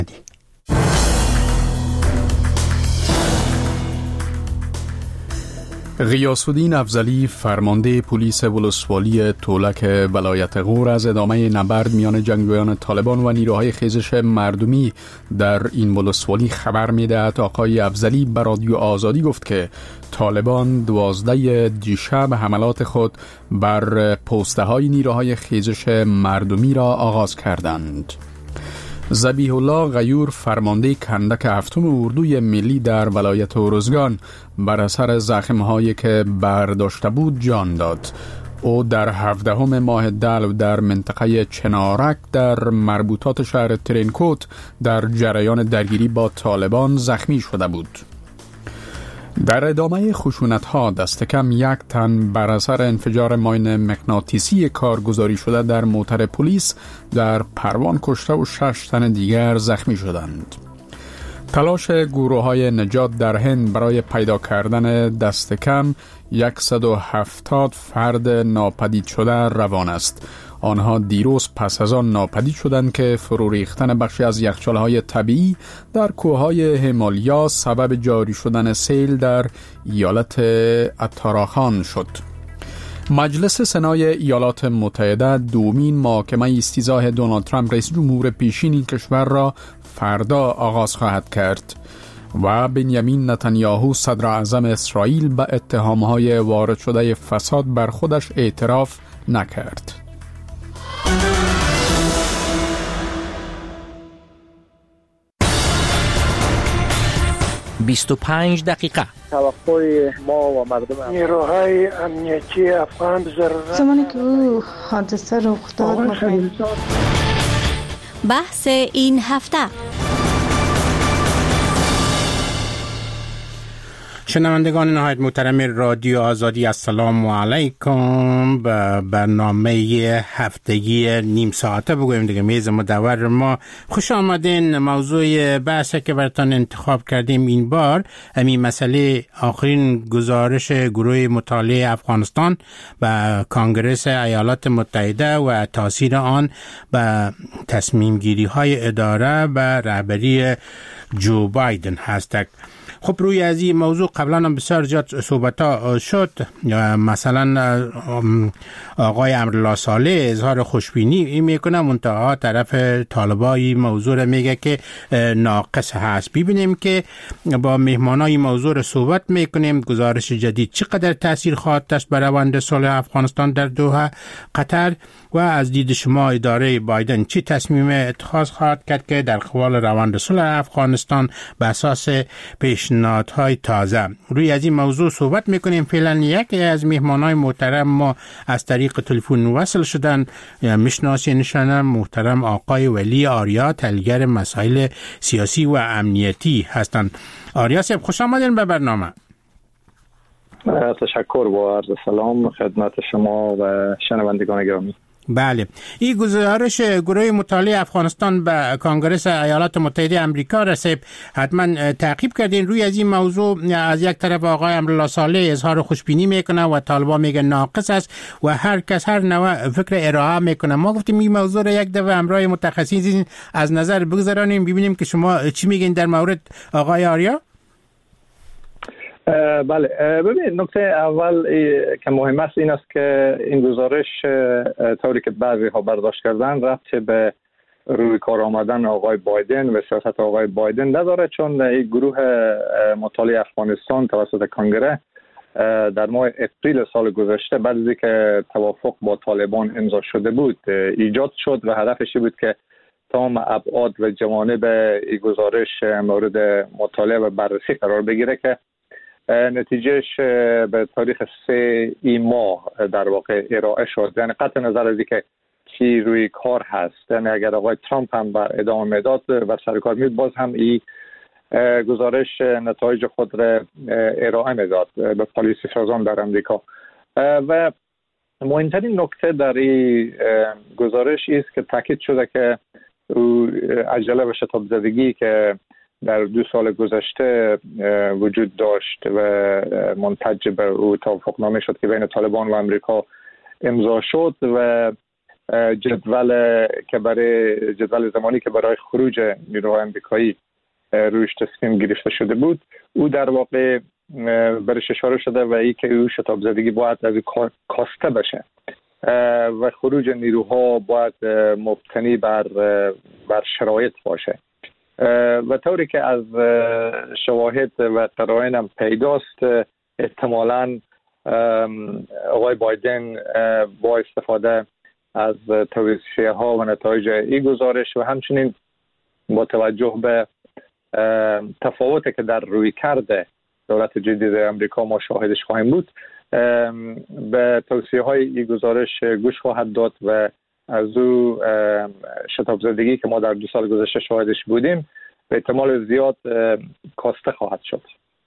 غیاث‌الدین افضلی فرمانده پلیس ولسوالی تولک ولایت غور از ادامه نبرد میان جنگجویان طالبان و نیروهای خیزش مردمی در این ولسوالی خبر می‌دهد. آقای افضلی به رادیو آزادی گفت که طالبان 12 دیشب حملات خود بر پسته‌های نیروهای خیزش مردمی را آغاز کردند. ذبیح الله غیور فرمانده کندک هفتم اردوی ملی در ولایت ارزگان بر اثر زخم‌هایی که برداشته بود جان داد. او در 17 ماه دلو در منطقه چنارک در مربوطات شهر ترینکوت در جریان درگیری با طالبان زخمی شده بود. در ادامه خشونت‌ها دست کم 1 تن بر اثر انفجار ماین مغناطیسی کارگزاری شده در موتر پلیس در پروان کشته و 6 تن دیگر زخمی شدند. تلاش گروه‌های نجات در هند برای پیدا کردن دست کم 170 فرد ناپدید شده روان است. آنها دیروز پس از آن ناپدید شدند که فرو ریختن بخشی از یخچال‌های طبیعی در کوههای همالیا سبب جاری شدن سیل در ایالت اتاراخان شد. مجلس سنای ایالات متحده دومین محاکمه استیضاح دونالد ترامپ رئیس جمهور پیشین این کشور را فردا آغاز خواهد کرد و بنیامین نتانیاهو صدر اعظم اسرائیل به اتهام‌های وارد شده فساد بر خودش اعتراف نکرد. 25 دقیقه توقع ما و مردم نیروهای امنیتی افغان ضرورت زمانی که او حادثه رخ داد بحث این هفته. شنوندگان نهایت محترم رادیو آزادی، السلام علیکم. به برنامه هفتگی نیم ساعته بگویم دیگه میز مدور ما خوش آمدین. موضوع بحثی که براتون انتخاب کردیم این بار همین مسئله آخرین گزارش گروه مطالعه افغانستان به کنگره ایالات متحده و تاثیر آن به تصمیم گیری های اداره به رهبری جو بایدن هست. خب روی از این موضوع قبلا هم بسیار زیاد صحبت شد. مثلا آقای امرالله صالح اظهار خوشبینی میکنه، منتها طرف طالبای موضوع را میگه که ناقص هست. ببینیم که با مهمانای موضوع را صحبت میکنیم. گزارش جدید چقدر تاثیر خواهد داشت بر روند صلح افغانستان در دوحه قطر و از دید شما اداره بایدن چی تصمیم اتخاذ خواهد کرد که در قبال روند صلح افغانستان به اساس پیشنهادهای تازه. روی از این موضوع صحبت میکنیم. فعلا یکی از مهمانای محترم ما از طریق تلفن وصل شدن. میشناسینشان محترم آقای ولی آریا، تحلیلگر مسائل سیاسی و امنیتی هستند. آریا صاحب خوش آمدین به برنامه. تشکر با عرض سلام خدمت شما و شنوندگان گرامی. بله، این گزارش گروه مطالعه افغانستان به کنگره ایالات متحده آمریکا رسید. حتما تعقیب کردین. روی از این موضوع از یک طرف آقای امرالله صالح اظهار خوشبینی میکنه و طالبان میگه ناقص است و هر کس هر نوع فکر ارائه میکنه. ما گفتیم این موضوع را یک دفعه همراه متخصصین از نظر بگذارانیم، ببینیم که شما چی میگین در مورد آقای آریا. بله، ببینید نکته اول که مهم است این است که این گزارش طوری که بعضی ها برداشت کردن ربطی به روی کار آمدن آقای بایدن و سیاست آقای بایدن نداره، چون این گروه مطالعه افغانستان توسط کنگره در ماه اپریل سال گذشته بعد از اینکه توافق با طالبان امضا شده بود ایجاد شد و هدفش بود که تمام ابعاد و جوانب این گزارش مورد مطالعه و بررسی قرار بگیره که نتیجهش به تاریخ 3 ماه در واقع ارائه شد. یعنی قطع نظر از اینکه چی روی کار هست، یعنی اگر آقای ترامپ هم به ادامه میداد و سر کار میاد باز هم این گزارش نتایج خود را ارائه میداد به پالیسی سازان در امریکا. و مهمترین نکته در این گزارش است که تاکید شده که عجله و شتاب زدگی که در 2 سال گذشته وجود داشت و منتج به او توافقنامه شد که بین طالبان و امریکا امضا شد و جدول زمانی که برای خروج نیروهای آمریکایی رویش تصمیم گرفته شده بود، او در واقع برش اشاره شده و ای که او شتاب زدگی باید از کاسته بشه و خروج نیروها باید مبتنی بر شرایط باشه و طوری که از شواهد و قرائن هم پیداست، احتمالاً آقای بایدن با استفاده از توصیه ها و نتایج این گزارش و همچنین با توجه به تفاوتی که در روی کرده دولت جدید امریکا ما شاهدش خواهیم بود، به توصیه های این گزارش گوش خواهد داد و از او شتاب زدگی که ما در 2 سال گذشته شاهدش بودیم به احتمال زیاد کاسته خواهد شد.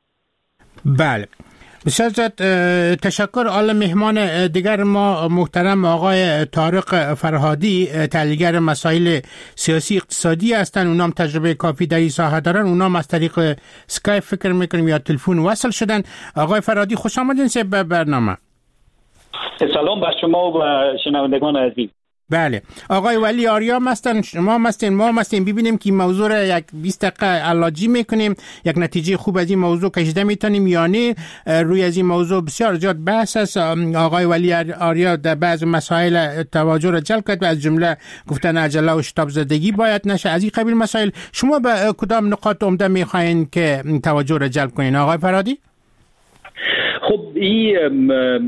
بله، بسیار زیاد تشکر. آل مهمان دیگر ما محترم آقای طارق فرهادی، تحلیلگر مسائل سیاسی اقتصادی هستند. اونام تجربه کافی در این ساحه دارن. اونام از طریق اسکایپ فکر میکنیم یا تلفن وصل شدن. آقای فرهادی خوش آمدین به برنامه. سلام بر شما و شنوندگان عزیز. بله، آقای ولی آریا هستن، شما هستین ببینیم که این موضوع را یک 20 دقیقه علاجی میکنیم، یک نتیجه خوب از این موضوع کشیده میتونیم یا نه. روی از این موضوع بسیار زیاد بحث است. آقای ولی آریا در بعض مسائل توجه را جلب کرد و از جمله گفتن عجله و شتاب زدگی باید نشه. از این قبیل مسائل شما به کدام نقاط عمده میخواین که توجه را جلب کنین آقای فرهادی؟ خب این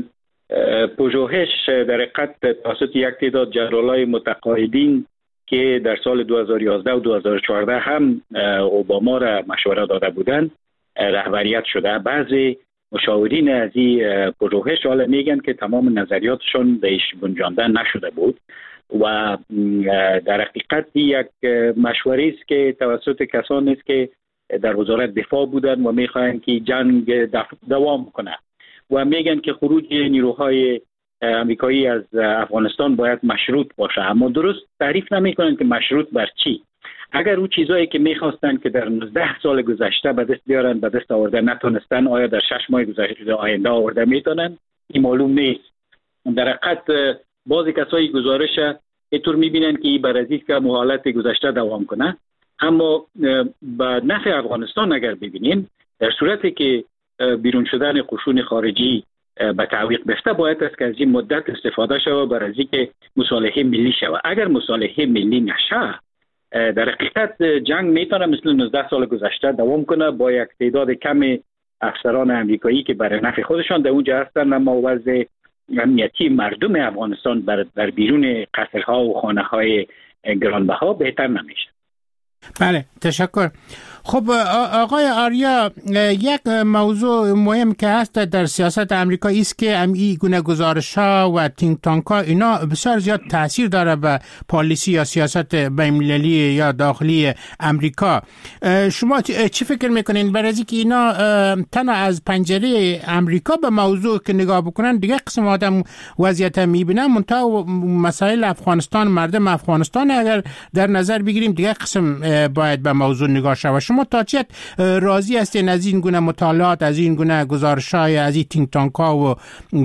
پژوهش در حقیقت توسط یک تعداد جنرالای متقاعدین که در سال 2011 و 2014 هم اوباما را مشوره داده بودند رهبریت شده. بعضی مشاورین از این پژوهش حالا میگن که تمام نظریاتشون بهش گنجانده نشده بود و در حقیقت یک مشوره است که توسط کسانی است که در وزارت دفاع بودند و میخواهند که جنگ دوام کنه و میگن که خروج نیروهای آمریکایی از افغانستان باید مشروط باشه، اما درست تعریف نمیکنن که مشروط بر چی. اگر اون چیزایی که میخواستن که در 19 سال گذشته به دست بیارن به دست آورده نتونستن، آیا در 6 ماه گذشته آینده آورده میتونن؟ این معلوم نیست. در حقیقت بعضی کسایی گزارش اینطور میبینن که این بر از این که حالت گذشته دوام کنه، اما به نفع افغانستان اگر ببینیم در صورتی که بیرون شدن قشون خارجی به تعویق بفته باید است که از این مدت استفاده شود برای اینکه مصالحه ملی شود. اگر مصالحه ملی نشه در حقیقت جنگ میتونه مثل 19 سال گذشته دوام کنه با یک تعداد کم افسران امریکایی که برای نفع خودشان در اونجا هستند، اما وضع امنیتی مردم افغانستان در بیرون قصرها و خانه‌های گرانبها بهتر نمیشه. بله، تشکر. خب آقای آریا، یک موضوع مهم که هست در سیاست امریکا است که این گونه گزارش‌ها و تینک تانک‌ها اینا بسیار زیاد تاثیر داره به پالیسی یا سیاست بین‌المللی یا داخلی امریکا. شما چی فکر میکنین برای اینکه اینا تنها از پنجره امریکا به موضوع که نگاه بکنن دیگه قسم آدم وضعیت میبینن، منتها مسائل افغانستان، مردم افغانستان اگر در نظر بگیریم دیگه قسم باید به موضوع نگاه شود. شما تا چه راضی هستین از این گونه مطالعات، از این گونه گزارش‌های از این تینک تانک‌ها و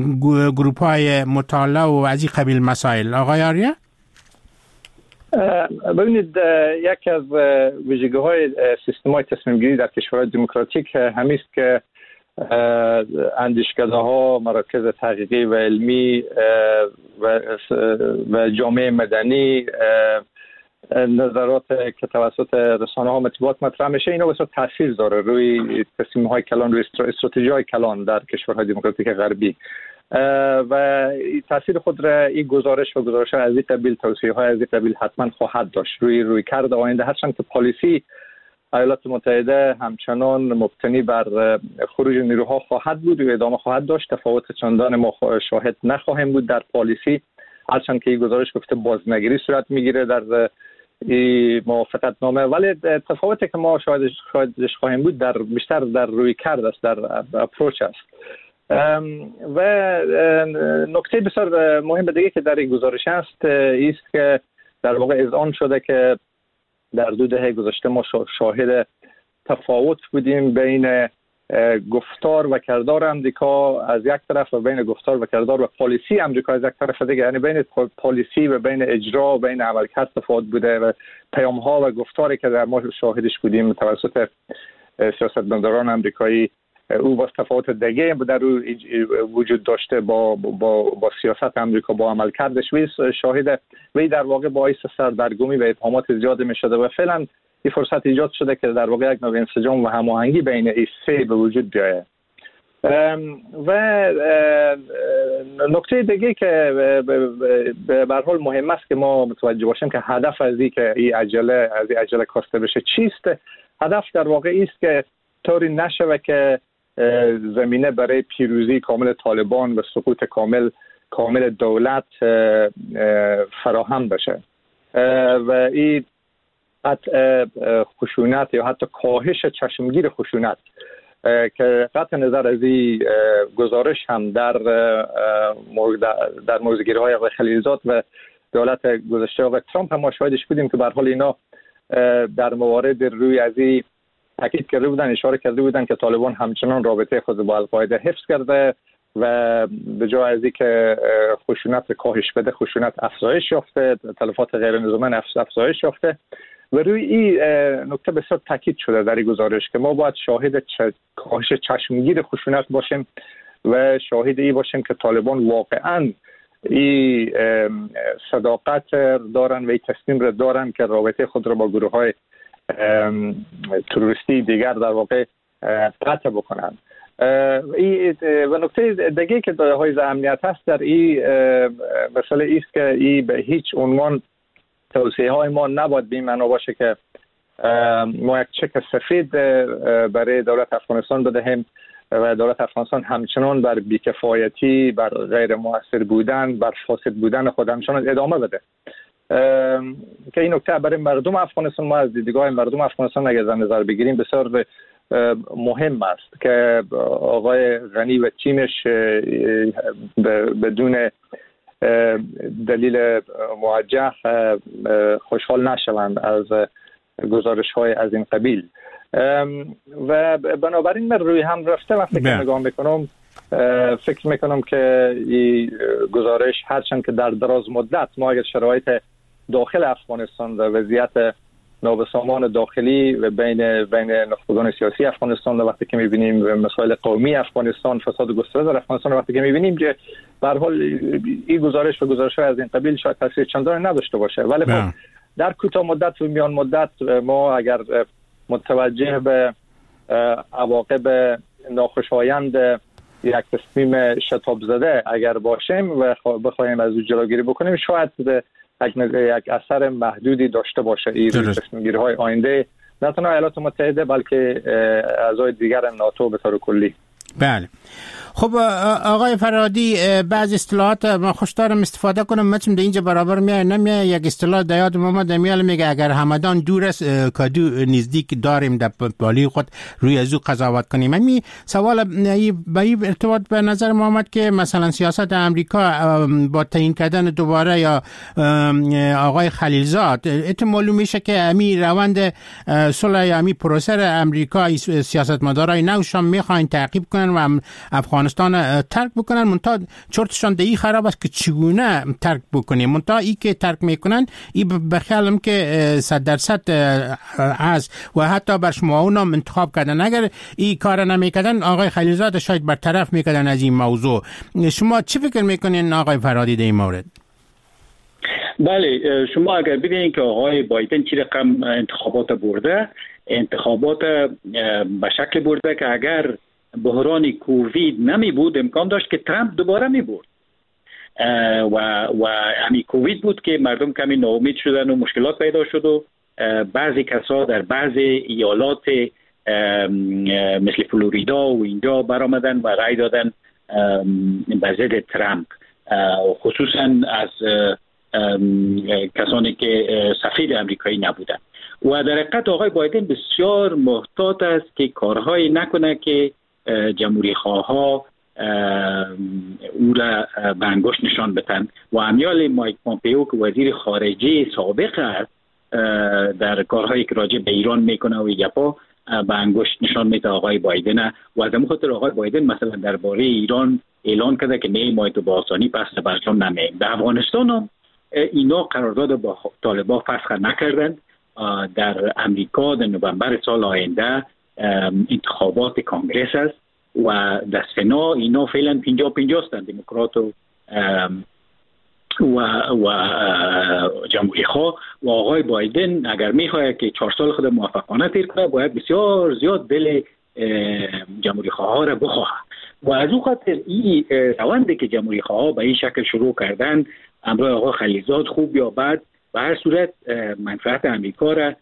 گروپ‌های مطالعه و از این قبیل مسائل؟ آقای آریا؟ ببینید، یکی از ویژگی‌های سیستم‌های تصمیم گیری در کشورهای دموکراتیک همین است که اندیشکده‌ها، مراکز تحقیقی و علمی و جامعه مدنی، نظرات که توسط رسانه‌ها مطبوعات مطرح میشه، اینا بسیار تاثیر داره روی تصمیم‌های کلان، روی استراتژی‌های کلان در کشورهای دموکراتیک غربی و تاثیر خود را این گزارش و گزارش‌های از این قبیل، توصیه‌های از این قبیل حتما خواهد داشت روی کرد آینده، هرچند که پالیسی ایالات متحده همچنان مبتنی بر خروج نیروها خواهد بود و ادامه خواهد داشت. تفاوت چندان ما شاهد نخواهیم بود در پالیسی، هرچند که این گزارش گفته بازنگری صورت میگیره در این موافقت نامه، ولی تفاوتی که ما شاهدش خواهیم بود بیشتر در روی کرد است، در اپروچ است. و نکته بسیار مهم دیگه که در این گزارش است است که در واقع اذعان شده که در 2 دهه گذشته ما شاهد تفاوت بودیم بین گفتار و کردار امریکا از یک طرف و بین گفتار و کردار و پالیسی امریکا از یک طرف دیگه، یعنی بین پالیسی و بین اجرا و بین عملکرد تفاوت بوده و پیام ها و گفتاری که در ما شاهدش بودیم توسط سیاستمداران امریکایی او با تفاوت دیگه در وجود داشته با سیاست امریکا، با عملکردش. وی شاهد وی در واقع باعث سردرگمی و اتهامات زیاد می شده و فعلا این فرصت ایجاد شده که در واقع یک نوع انسجام و هماهنگی بین این سه به وجود بیاید. و نکته دیگه که به هر حال مهم است که ما متوجه باشیم که هدف از این که این عجله کاسته بشه چیست. هدف در واقع است که طوری نشود که زمینه برای پیروزی کامل طالبان و سقوط کامل دولت فراهم بشه و این خشونت یا حتی کاهش چشمگیر خشونت که قطع نظر از این گزارش هم در موضوعگیری‌های آقای خلیلزاد و دولت گذشته آقای ترامپ هم ما شاهدش بودیم که به هر حال اینا در موارد روی از این تاکید کرده بودن، اشاره کرده بودن که طالبان همچنان رابطه خود با القاعده حفظ کرده و به جای از اینکه خشونت کاهش بده خشونت افزایش یافته، تلفات غیر نظامی افزایش یافته و روی این نکته بسیار تاکید شده در این گزارش که ما باید شاهد کاهش چشمگیر خشونت باشیم و شاهد این باشیم که طالبان واقعاً این صداقت دارن و این تصمیم را دارن که رابطه خود را با گروه‌های تروریستی دیگر در واقع قطع بکنن. و نکته دیگه که های اهمیت هست در این مسئله ایست که این به هیچ عنوان توصیه های ما نباید به این معنا باشه که ما یک چک سفید برای دولت افغانستان بدهیم و دولت افغانستان همچنان بر بیکفایتی، بر غیر مؤثر بودن، بر فاسد بودن خود همچنان ادامه بده. که این نکته برای مردم افغانستان، ما از دیدگاه مردم افغانستان اگر در نظر بگیریم بسیار مهم است که آقای غنی و تیمش بدون دلیل موجه خوشحال نشوند از گزارش های از این قبیل و بنابراین من روی هم رفته وقتی که نگاه میکنم فکر میکنم که این گزارش هرچند که در دراز مدت ما اگر شرایط داخل افغانستان و وضعیت نابسامان داخلی و بین نخبگان سیاسی افغانستان وقتی که می‌بینیم مسائل قومی افغانستان، فساد گسترده در افغانستان وقتی که می‌بینیم که به هر حال این گزارش و گزارش‌های از این قبیل شاید تاثیر چندانی نداشته باشه، ولی خب در کوتاه مدت و میان مدت ما اگر متوجه به عواقب ناخوشایند یک تصمیم شتاب زده اگر باشیم و بخوایم از او جلوگیری بکنیم شاید یک اثر محدودی داشته باشه این تصمیم‌گیری‌های آینده نه تنها ایالات متحده بلکه اعضای دیگر ناتو به طور کلی. بله. خب آقای فرهادی بعض اصطلاحات ما خوش دارم استفاده کنم مثلا در اینجا برابر میای نمیای یک اصطلاح در یاد ما میال میگه اگر همدان دور است کدو نزدیک داریم در بالی خود روی ازو قضاوت کنیم. من سوال به این ارتباط به نظر ما آمد که مثلا سیاست امریکا با تعیین کردن دوباره یا آقای خلیلزاد احتمال میشه که امی روند صلح یا امی پروسه امریکا سیاستمدارای نوشان میخواین تعقیب کنن و افغانستان ترک بکنن منتها چرتشان دهی خراب است که چگونه ترک بکنیم منتها ای که ترک میکنن ای بخیالم که 100% هست و حتی بر شما اونم انتخاب کردن اگر ای کار نمیکردن آقای خلیلزاد شاید برطرف میکردن از این موضوع. شما چی فکر میکنین آقای فرهادی در این مورد؟ بله شما اگر ببینید که آقای بایدن چی رقم انتخابات برده، انتخابات به شکل برده که اگر بحران کووید نمی بود امکان داشت که ترامپ دوباره می برد و همین کووید بود که مردم کمی ناامید شدن و مشکلات پیدا شد و بعضی کسا در بعضی ایالات مثل فلوریدا و اینجا برآمدن و رای دادن به ضد ترامپ، خصوصا از کسانی که سفیر امریکایی نبودن و در حقیقت آقای بایدن بسیار محتاط است که کارهایی نکنه که جمهوری خواها او را به انگشت نشان بدن و امیال مایک پامپئو که وزیر خارجه سابق است در کارهایی که راجع به ایران میکنه و گپا به انگشت نشان میده آقای بایدن و از همون خاطر آقای بایدن مثلا درباره ایران اعلان کرده که نه ما تو با آسانی پس برجام نمیایم. در افغانستان هم اینا قرارداد با طالبان فسخ نکردند. در امریکا در نوامبر سال آینده انتخابات کانگرس است و در سنا اینا فعلا 50-50 هستند، دموکرات و جمهوری خواه. و آقای بایدن اگر میخواد که 4 سال خود موفقانه تیر کنه باید بسیار زیاد دل جمهوری خواه ها را بخواه و از اون خاطر این روندی که جمهوری خواه ها به این شکل شروع کردن امروز آقای خلیلزاد خوب یا بد به هر صورت منفعت امریکا را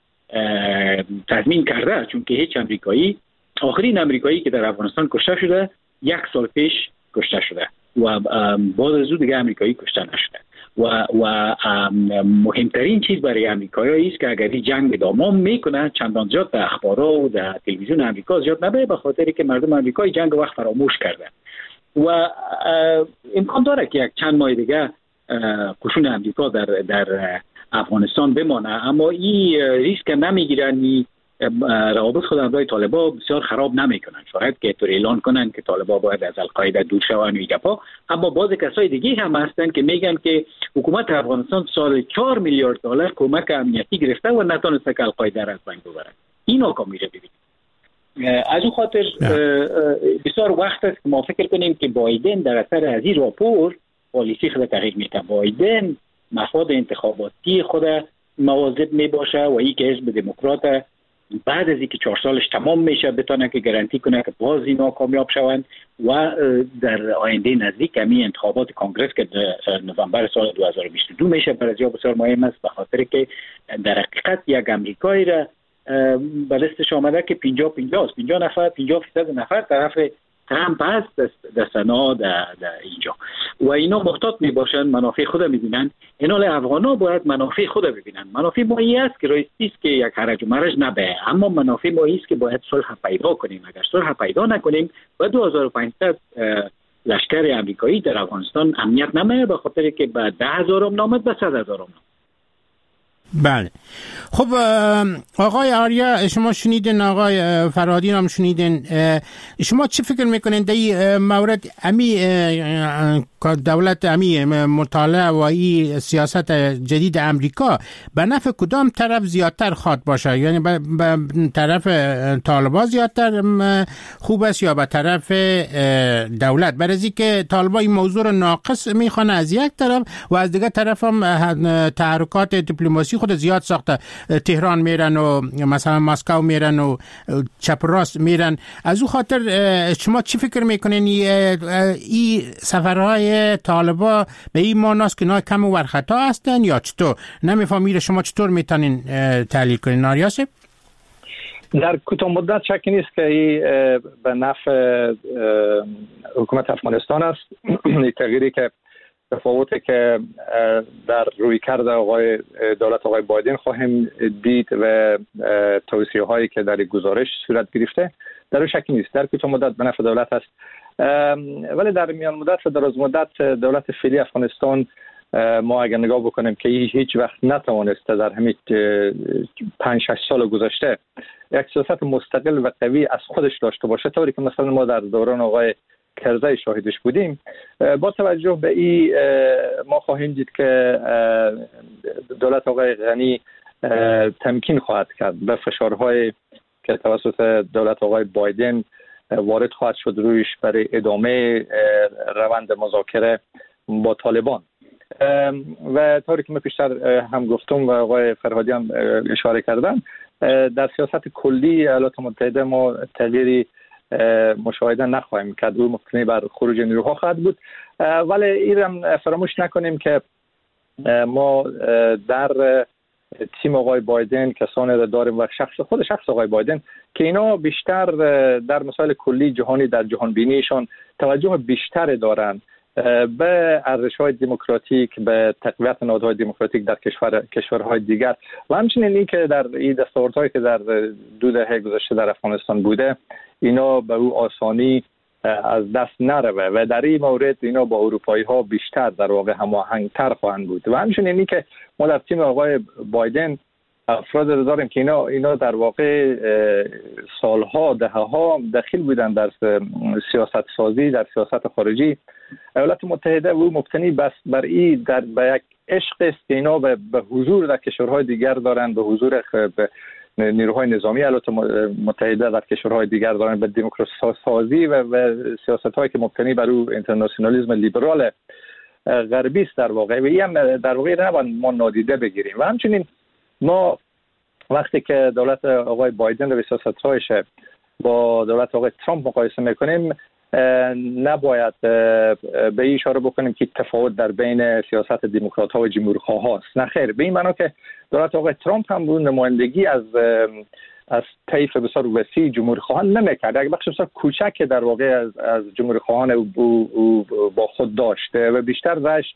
تضمین کرده، چون که هیچ امریکایی، آخرین امریکایی که در افغانستان کشته شده 1 سال پیش کشته شده و بعد از اون دیگه امریکایی کشته نشده و مهمترین چیز برای امریکایی است که اگر این جنگ ادامه میکنه چندان زیاد در اخبارها و در تلویزیون امریکا زیاد نبره، به خاطری که مردم امریکایی جنگ وقت فراموش کردن و امکان داره که یک چند ماه دیگه قشون امریکا در افغانستان بمانه، اما این ریسک نمیگیرن. روابط خود همراه طالبان بسیار خراب نمیکنن، شاید که طور اعلان کنن که طالبان باید از القاعده دور شوند و ایگپا، اما بعض کسای دیگه هم هستن که میگن که حکومت افغانستان سال 4 میلیارد دلار کمک امنیتی گرفته و نتونسته که القاعده را از بین ببره. این آقا میره ببینید. از اون خاطر بسیار وقت است که ما فکر کنیم که بایدن در اثر از این راپور پالیسی خود تغییر میده. بایدن مفاد انتخاباتی خود مواظب میباشه و این که حزب دموکرات بعد از اینکه 4 سالش تمام میشه بتونه که گارانتی کنه که باز اینا کامیاب شوند و در آینده نزدیک همین انتخابات کانگرس که نوامبر سال 2022 میشه برای بسیار مهم است، به خاطر که در حقیقت یک امریکایی را به دستش آمده که 50-50 است، 50 نفر 50% نفر طرف ترامپ هست در سنا در اینجا و اینا محتاط میباشن، منافع خود میبینن. اینا افغانا باید منافع خود ببینن. منافع ما این است که راستی است که یک حرج و مرج نبه، اما منافع ما است که باید صلح پیدا کنیم. اگر صلح پیدا نکنیم و 2500 لشکر امریکایی در افغانستان امنیت نمیه، به خاطر که به 10,000 نامد به 100,000 نامد. بله. خب آقای آریا شما شنیدین، آقای فرهادی هم شنیدین، شما چی فکر میکنین در این مورد؟ امی دولت امی مطالعه و این سیاست جدید امریکا به نفع کدام طرف زیادتر خواد باشه؟ یعنی به طرف طالبان زیادتر خوب است یا به طرف دولت؟ برای که طالبان این موضوع رو ناقص میخوانه از یک طرف و از دیگر طرف هم تحرکات دیپلماسی خود زیاد ساخته، تهران میرن و مثلا مسکو میرن و چپ راست میرن. از او خاطر شما چی فکر میکنین این سفرهای طالبا به این معناست که اینا کم ور خطا هستن یا چطور؟ نمیفهمید شما چطور میتونین تحلیل کنین آریاسه؟ در کوتاه مدت شکی نیست که این به نفع حکومت افغانستان است. این تغییری که تفاوتی که در رویکرد دولت آقای بایدن خواهیم دید و توصیه هایی که در گزارش صورت گرفته در شکی نیست. در کوتاه مدت به نفع دولت است، ولی در میان مدت و دراز مدت دولت فعلی افغانستان ما اگر نگاه بکنیم که هیچ وقت نتوانسته در همین 5-6 سال گذشته یک سیاست مستقل و قوی از خودش داشته باشه، طوری که مثلا ما در دوران آقای کرزی شاهدش بودیم. با توجه به این ما خواهیم دید که دولت آقای غنی تمکین خواهد کرد به فشارهای که توسط دولت آقای بایدن وارد خواهد شد رویش برای ادامه روند مذاکره با طالبان. و طوری که من پیشتر هم گفتم و آقای فرهادی هم اشاره کردن، در سیاست کلی ایالات متحده ما تغییری مشاهده نخواهیم کرد. او مبتنی بر خروج نیروها خواهد بود، ولی این فراموش نکنیم که ما در تیم آقای بایدن کسانی داریم و شخص آقای بایدن که اینا بیشتر در مسائل کلی جهانی در جهان بینیشان توجه بیشتر دارن به ارزش‌های دموکراتیک، به تقویت نهادهای دموکراتیک در کشورهای دیگر و همچنین این که در این دستاوردهایی که در 2 دهه گذشته در افغانستان بوده اینا به او آسانی از دست نروه و در این مورد اینا با اروپایی ها بیشتر در واقع هماهنگتر خواهند بود. و همچنین این که ما در تیم آقای بایدن افراد داریم که اینا در واقع سالها دهه‌ها دخیل بودن در سیاست سازی، در سیاست خارجی. ایالات متحده و مبتنی بس بر این به یک عشق است که اینا به حضور در کشورهای دیگر دارند، به حضور نیروهای نظامی ایالات متحده در کشورهای دیگر دارند، به دموکراسی سازی و سیاست‌هایی که مبتنی بر او اینترنشنالیسم لیبرال غربی است در واقع. و این هم در واقع نباید ما نادیده بگیریم. و همچنین ما وقتی که دولت آقای بایدن و سیاست‌هایش با دولت آقای ترامپ مقایسه میکنیم، نباید به این اشاره بکنیم که تفاوت در بین سیاست دموکرات‌ها و جمهوری‌خواها است. نه خیر، به این معنی که دولت آقای ترامپ هم بود نمایندگی از طیف بسیار وسیع جمهوری‌خواهان نمی‌کرد. یک بخش بسیار کوچک در واقع از جمهوری‌خواهان او با خود داشته و بیشتر داشت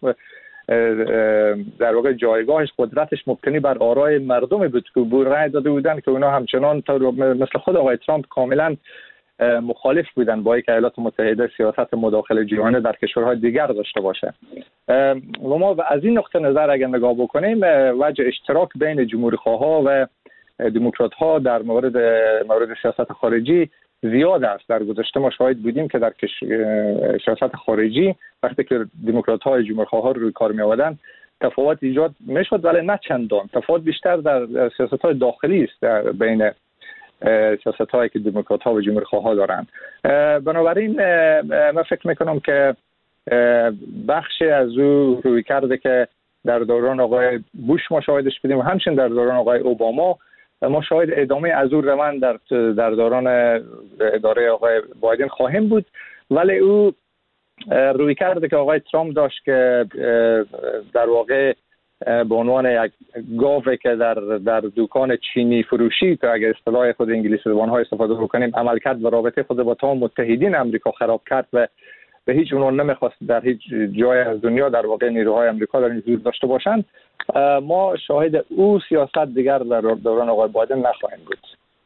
در واقع جایگاهش، قدرتش مبتنی بر آرای مردم بود که او رأی داده بودند که اونا همچنان مثل خود آقای ترامپ کاملا مخالف بودن با اینکه ایالات متحده سیاست مداخله جهانی در کشورهای دیگر داشته باشه. و ما از این نقطه نظر اگر نگاه بکنیم، وجه اشتراک بین جمهوری‌خواها و دموکرات‌ها در مورد سیاست خارجی زیاد است. در گذشته ما شاهد بودیم که در سیاست خارجی وقتی که دموکرات‌ها جمهوری‌خواها روی کار می‌آوردن تفاوت ایجاد می‌شد، ولی نه چندان. تفاوت بیشتر در سیاست‌های داخلی است بین سیاست‌هایی که دموکرات‌ها و جمهوری‌خواها دارند. بنابراین من فکر می‌کنم که بخشی از او روی کرده که در دوران آقای بوش ما شاهدش بودیم و همچنین در دوران آقای اوباما ما شاهد ادامه از او روند در دوران اداره آقای بایدن خواهیم بود. ولی او روی کرده که آقای ترامپ داشت که در واقع به عنوان یک گاوی که در دکان چینی فروشی، که اگر اصطلاح خود انگلیسی زبان‌ها استفاده بکنیم، عمل کرد و رابطه خود با تمام متحدین امریکا خراب کرد و به هیچ عنوان نمیخواست در هیچ جای از دنیا در واقع نیروهای امریکا در این حضور داشته باشند. ما شاهد او سیاست دیگر در دوران آقای بایدن نخواهیم بود.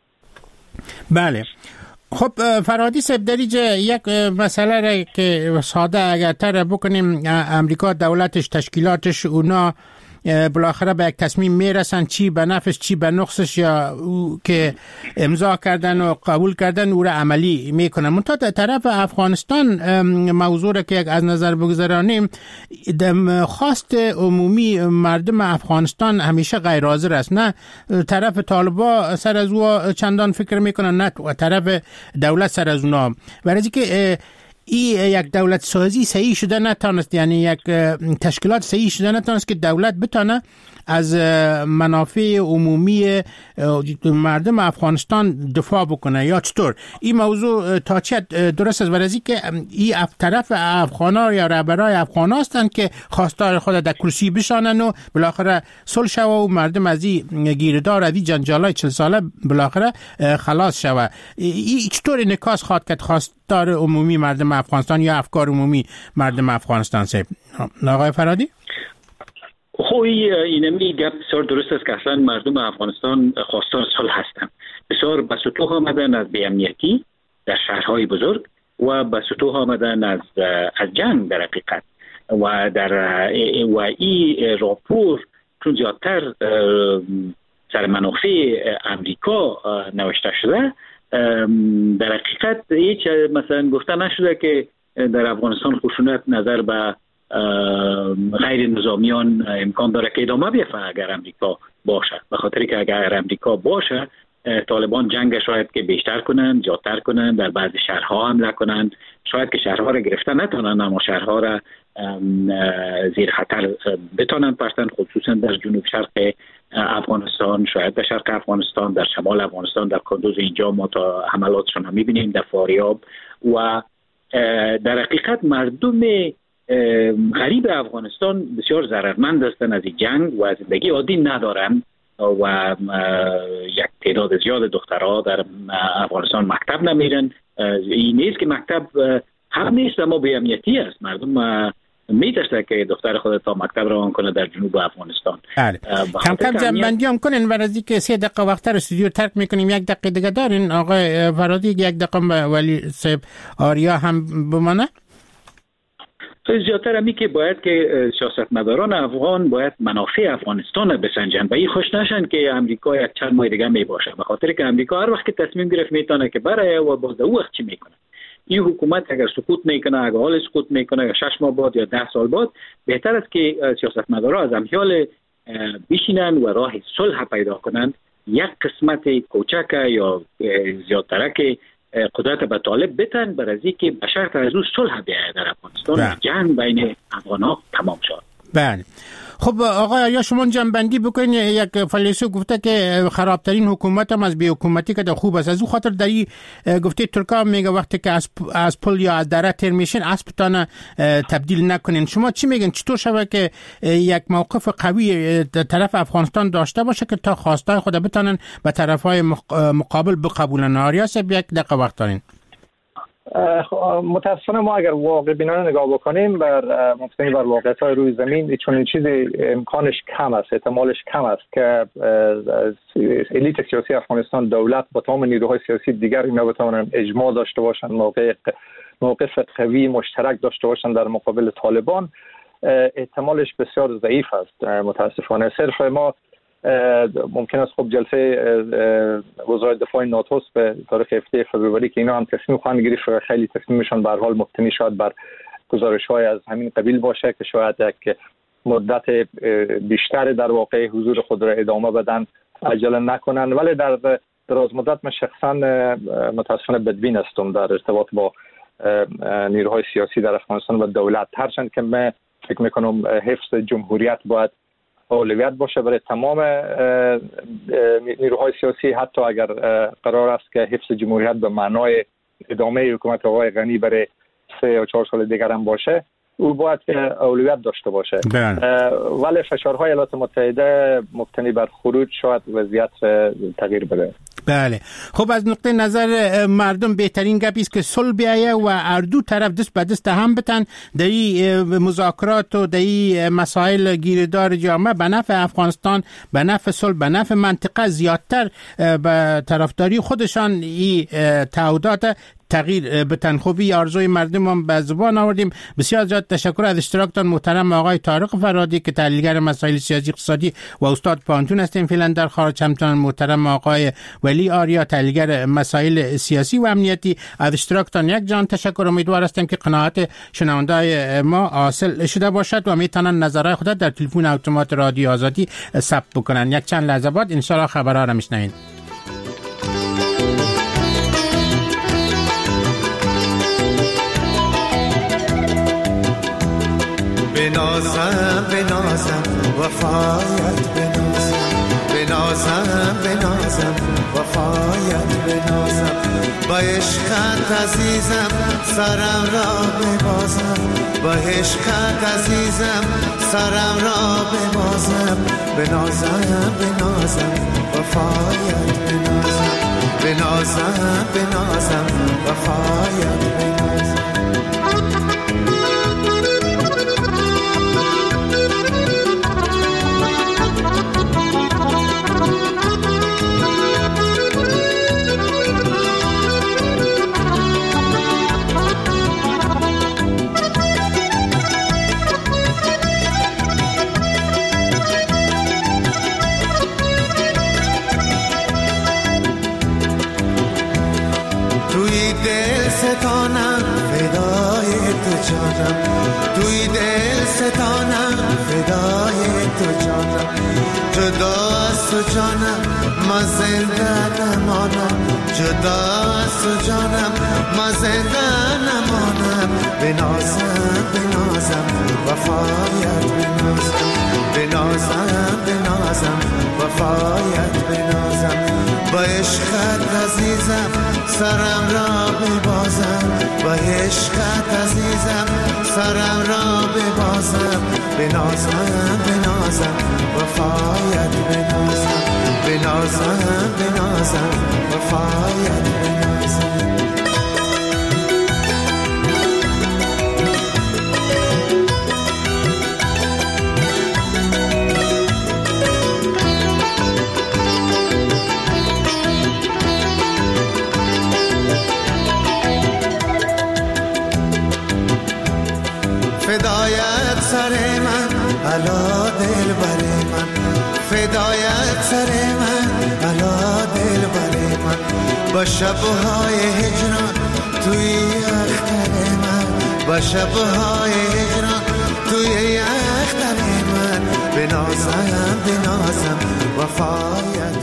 بله. خب فرهادی صاحب، در یک مسئله را که ساده اگر تر بکنیم، امریکا دولتش، تشکیلاتش، اونا بالاخره به یک تصمیم میرسن چی به نفعش چی به نقصش، یا او که امضا کردن و قبول کردن او را عملی میکنن. منتها در طرف افغانستان موضوع را که از نظر بگذارانیم، خواست عمومی مردم افغانستان همیشه غیر حاضر است. نه طرف طالبا سر از او چندان فکر میکنن، نه طرف دولت سر از اونا. برای که این یک دولت سازی صحیح شده نتانست، یعنی یک تشکیلات صحیح شده نتانست که دولت بتانه از منافع عمومی مردم افغانستان دفاع بکنه. یا چطور این موضوع تا چه درست است؟ برای که این طرف افغانا یا رهبرای افغانا هستند که خواستار خود در کرسی بشانن و بالاخره صلح شوه و مردم از این گیردار، از این جنجالای 40 ساله بالاخره خلاص شوه. این چطور انعکاس خواهد کرد خواستار عمومی مردم افغانستان یا افکار عمومی مردم افغانستان؟ آقای فرهادی؟ خب اینمی گپ بسیار درست است که اصلا مردم افغانستان خواستار صلح هستند. بسیار به سطوح آمدن از بی‌امنیتی در شهرهای بزرگ و به سطوح آمدن از جنگ در حقیقت و این راپور چون زیادتر سر منافع امریکا نوشته شده، در حقیقت هیچ مثلا گفته نشده که در افغانستان خشونت نظر به غیر نظامیان امکان داره که ادامه بیفته اگر امریکا باشه. به خاطری که اگر امریکا باشه طالبان جنگ شاید که بیشتر کنن، زیادتر کنن، در بعضی شهرها حمله کنن، شاید که شهرها را گرفته نتونن اما شهرها را زیر خطر بتونن پرتن، خصوصا در جنوب شرق افغانستان، شاید در شرق افغانستان، در شمال افغانستان، در کندوز اینجا ما تا حملاتشون هم میبینیم، در فاریاب. و در حقیقت مردم غریب افغانستان بسیار ضررمند هستند از این جنگ و زندگی عادی ندارن و یک تعداد زیاد دخترها در افغانستان مکتب نمیرن. این نیست که مکتب هم نیست اما بی‌امنیتی است. مردم میترسه که دختر خود تا مکتب روان کنه در جنوب افغانستان. کم کم جنبندی هم کنین برای که 3 دقیقه وقت رو استودیو ترک میکنیم. 1 دقیقه دیگه دارین آقای فرهادی؟ 1 دقیقه ولی صاحب آریا هم بمانه. زیادتر همی که باید که سیاستمداران افغان باید منافع افغانستان بسنجن و این خوش نشن که امریکا یک چند ماه دیگه می باشه، به خاطر که امریکا هر وقت که تصمیم گرفت میتونه که برای و باز او وقت چی میکنه. این حکومت اگر سقوط میکنه، اگر حال سقوط میکنه یا 6 ماه بعد یا 10 سال بعد، بهتر است که سیاستمداران از امثال بشینن و راه صلح پیدا کنند. یک قسمت کوچک یا زیادترک قدرت به طالب بتن برای اینکه به شرط از او صلح بیاید در افغانستان، جنگ بین افغان‌ها تمام شد. بله. خب آقا یا شما جنبندی بکنین، یک فیلسوف گفته که خرابترین حکومت هم از بی حکومتی که خوب است. از او خاطر در این گفته ترکا میگه وقتی که از پل یا از دره تیر میشین اسبتان تبدیل نکنین. شما چی میگن؟ چطور شوه که یک موقف قوی طرف افغانستان داشته باشه که تا خواستای خود بتونن به طرفای مقابل بقبولن؟ آریاس یک دقیقه وقت دارین. متاسفانه ما اگر واقع بینانه نگاه بکنیم بر مبتنی بر واقعیت‌های روی زمین، چون این چیزی امکانش کم است، احتمالش کم است که الیت سیاسی افغانستان، دولت با تمام نیروهای سیاسی دیگر اینا بتوانند اجماع داشته باشند، موقف قوی مشترک داشته باشند در مقابل طالبان. احتمالش بسیار ضعیف است متاسفانه. صرف ما ممکن است خب جلسه وزرای دفاع ناتو به تاریخ 7 فوریه که اینا هم تصمیم خواهند گرفت، خیلی تصمیمشان به هر حال مبتنی شاید بر گزارش‌های از همین قبیل باشه که شاید یک مدت بیشتر در واقع حضور خود را ادامه بدن، عجله نکنن. ولی در دراز مدت من شخصا متاسفانه بدبین هستم در ارتباط با نیروهای سیاسی در افغانستان و دولت، هرچند که من فکر میکنم حفظ جمهوریت باید اولویت باشه برای تمام نیروهای سیاسی، حتی اگر قرار است که حفظ جمهوریت به معنای ادامه حکومت آقای غنی برای 3 یا 4 سال دیگر هم باشه، او باید که اولویت داشته باشه. ولی فشارهای ایالات متحده مبتنی بر خروج شاید وضعیت تغییر بده. بله. خب از نقطه نظر مردم بهترین گپی است که صلح بیایه و هر دو طرف دست به دست هم بتن در این مذاکرات و در این مسائل گیردار جامعه به نفع افغانستان، به نفع صلح، به نفع منطقه زیادتر به طرفداری خودشان این تعهدات تغییر بتن. خوبی آرزوی مردم هم به زبان آوردیم. بسیار زیاد تشکر از اشتراکتان محترم آقای طارق فرادی که تحلیلگر مسائل سیاسی اقتصادی و استاد پانتون هستیم فعلا در خارج، همچنان محترم آقای ولی آریا تحلیلگر مسائل سیاسی و امنیتی. از اشتراکتان یک جان تشکر. امیدوار هستیم که قناعت شنونده‌های ما حاصل شده باشد و میتونن نظرهای خود در تلفن اتومات رادیو آزادی ثبت بکنن. یک چند لحظه بعد ان شاء الله خبرها را میشنوید. بنازم بنازم وفایت بنازم، بنازم بنازم وفایت بنازم، با عشقت عزیزم سرم را ببازم، با عشقت عزیزم سرم را ببازم، بنازم بنازم وفایت بنازم، بنازم بنازم وفایت بنازم. ستانم فدای تو جانم، توی دل ستانم فدای تو جانم، جدا از تو جانم ما زنده نمانم، جدا از تو جانم ما زنده نمانم، بنازم بنازم وفایت بنازم، بنازم بنازم وفایت بنازم، با عشقت عزیزم سرم را ببازم، با عشقت عزیزم سرم را ببازم، بنازم بنازم وفایت بنازم، بنازم بنازم وفایت بنازم. الا دل بر من، فدایت سر من الا دل بر من. با شبهای هجران توی اختر من، با شبهای هجران توی اختر من، بنازم بنازم وفایت